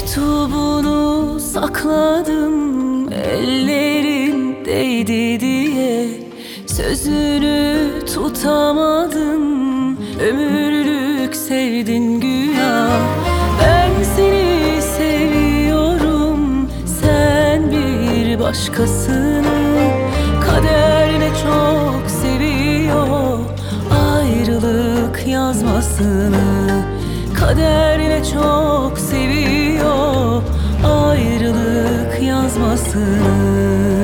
Mektubunu sakladım, ellerin değdi diye. Sözünü tutamadım, ömürlük sevdin güya. Ben seni seviyorum, sen bir başkasını. Kader ne çok seviyor ayrılık yazmasını. Kader ne çok seviyor ayrılık yazmasını.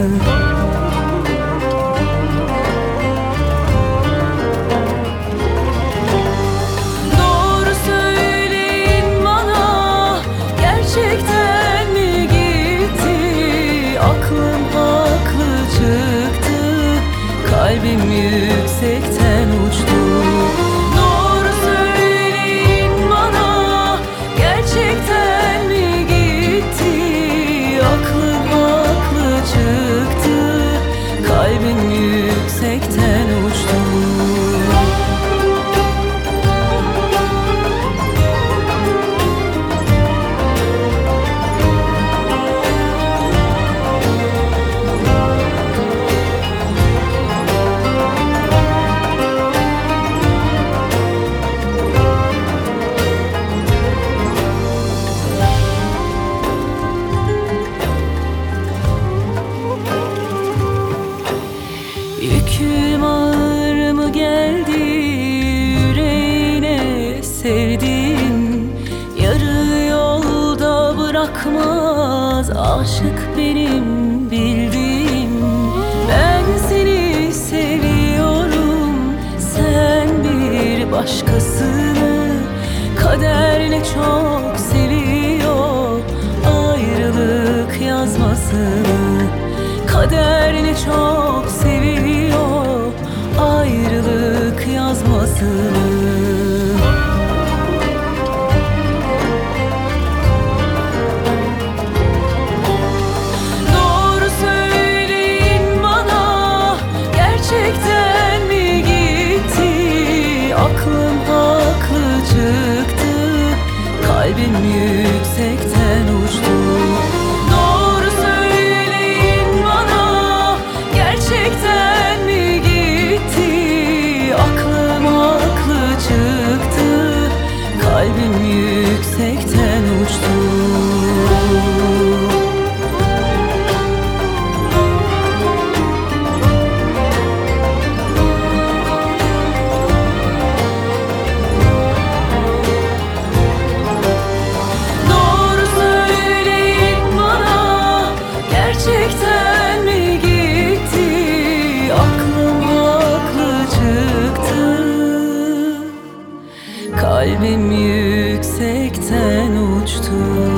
Doğru söyleyin bana, gerçekten mi gitti? Aklım haklı çıktı, kalbim yüksekten uçtu. Gerçekten mi gitti? Aklım haklı çıktı, kalbim yüksekten uçtu. Yüküm ağır mı geldi yüreğine sevdiğim? Yarı yolda bırakmaz aşık benim bildiğim. Ben seni seviyorum, sen bir başkasını. Kader ne çok seviyor ayrılık yazmasını. Kader ne çok seviyor ayrılık yazmasını. Doğru söyleyin bana, gerçekten mi gitti? Aklım haklı çıktı, kalbim yüksekten uçtu. Gerçekten mi gitti? Aklım haklı çıktı, kalbim yüksekten uçtu. Doğru söyleyin bana, gerçekten mi gitti? Aklım haklı çıktı, kalbim yüksekten uçtu.